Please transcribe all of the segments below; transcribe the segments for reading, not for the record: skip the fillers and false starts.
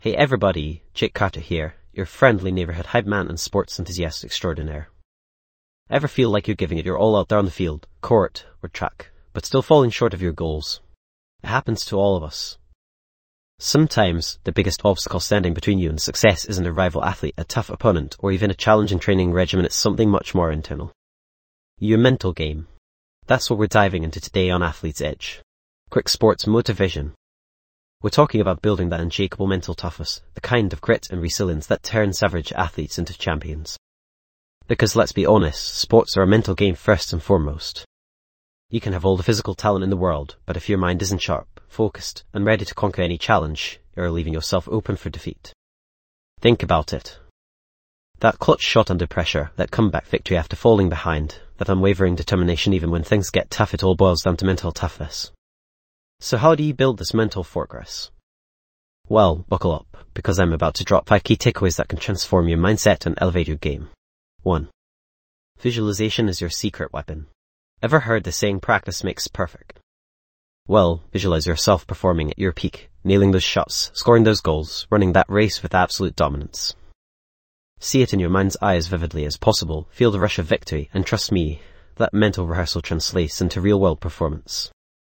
Hey everybody, Jake Carter here, your friendly neighbourhood hype man and sports enthusiast extraordinaire. Ever feel like you're giving it your all out there on the field, court, or track, but still falling short of your goals? It happens to all of us. Sometimes the biggest obstacle standing between you and success isn't a rival athlete, a tough opponent, or even a challenging training regimen. It's something much more internal. Your mental game. That's what we're diving into today on Athlete's Edge. Quick sports motivation. We're talking about building that unshakable mental toughness, the kind of grit and resilience that turns average athletes into champions. Because let's be honest, sports are a mental game first and foremost. You can have all the physical talent in the world, but if your mind isn't sharp, focused, and ready to conquer any challenge, you're leaving yourself open for defeat. Think about it. That clutch shot under pressure, that comeback victory after falling behind, that unwavering determination even when things get tough, it all boils down to mental toughness. So how do you build this mental fortress? Well, buckle up, because I'm about to drop 5 key takeaways that can transform your mindset and elevate your game. 1. Visualization is your secret weapon. Ever heard the saying, practice makes perfect? Well, visualize yourself performing at your peak, nailing those shots, scoring those goals, running that race with absolute dominance. See it in your mind's eye as vividly as possible, feel the rush of victory, and trust me, that mental rehearsal translates into real-world performance.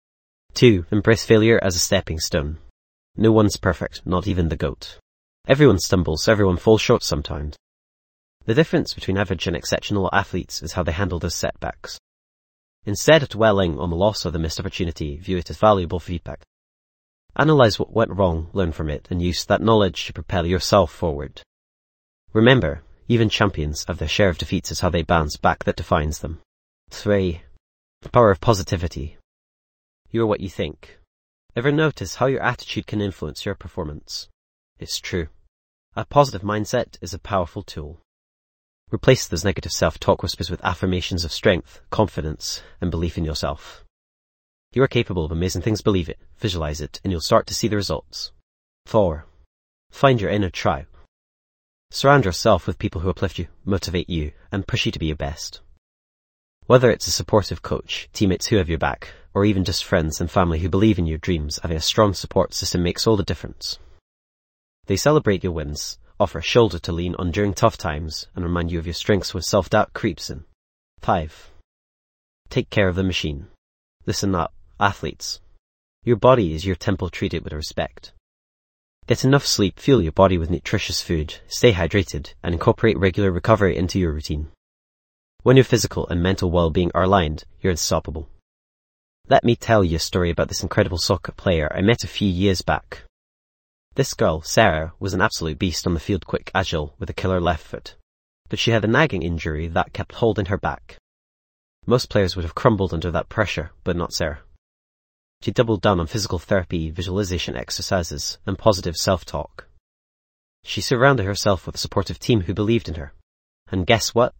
2. Embrace failure as a stepping stone. No one's perfect, not even the GOAT. Everyone stumbles, everyone falls short sometimes. The difference between average and exceptional athletes is how they handle those setbacks. Instead of dwelling on the loss or the missed opportunity, view it as valuable feedback. Analyze what went wrong, learn from it, and use that knowledge to propel yourself forward. Remember, even champions have their share of defeats. It's how they bounce back that defines them. 3. The power of positivity. You're what you think. Ever notice how your attitude can influence your performance? It's true. A positive mindset is a powerful tool. Replace those negative self-talk whispers with affirmations of strength, confidence, and belief in yourself. You are capable of amazing things, believe it, visualize it, and you'll start to see the results. 4. Find your inner tribe. Surround yourself with people who uplift you, motivate you, and push you to be your best. Whether it's a supportive coach, teammates who have your back, or even just friends and family who believe in your dreams, having a strong support system makes all the difference. They celebrate your wins, offer a shoulder to lean on during tough times, and remind you of your strengths when self-doubt creeps in. 5. Take care of the machine. Listen up, athletes. Your body is your temple, treat it with respect. Get enough sleep, fuel your body with nutritious food, stay hydrated, and incorporate regular recovery into your routine. When your physical and mental well-being are aligned, you're unstoppable. Let me tell you a story about this incredible soccer player I met a few years back. This girl, Sarah, was an absolute beast on the field, quick, agile, with a killer left foot. But she had a nagging injury that kept holding her back. Most players would have crumbled under that pressure, but not Sarah. She doubled down on physical therapy, visualization exercises, and positive self-talk. She surrounded herself with a supportive team who believed in her. And guess what?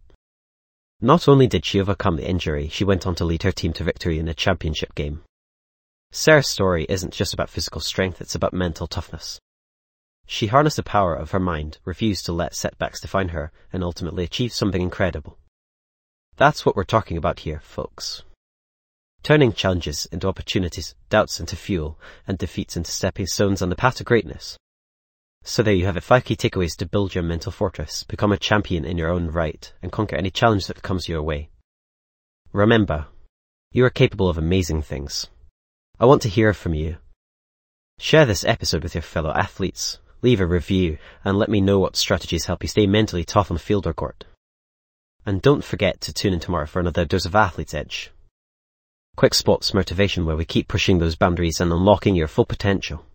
Not only did she overcome the injury, she went on to lead her team to victory in a championship game. Sarah's story isn't just about physical strength, it's about mental toughness. She harnessed the power of her mind, refused to let setbacks define her, and ultimately achieved something incredible. That's what we're talking about here, folks. Turning challenges into opportunities, doubts into fuel, and defeats into stepping stones on the path to greatness. So there you have it, 5 key takeaways to build your mental fortress, become a champion in your own right, and conquer any challenge that comes your way. Remember, you are capable of amazing things. I want to hear from you. Share this episode with your fellow athletes, leave a review, and let me know what strategies help you stay mentally tough on the field or court. And don't forget to tune in tomorrow for another dose of Athlete's Edge. Quick sports motivation where we keep pushing those boundaries and unlocking your full potential.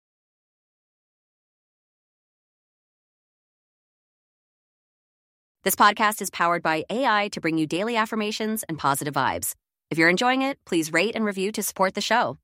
This podcast is powered by AI to bring you daily affirmations and positive vibes. If you're enjoying it, please rate and review to support the show.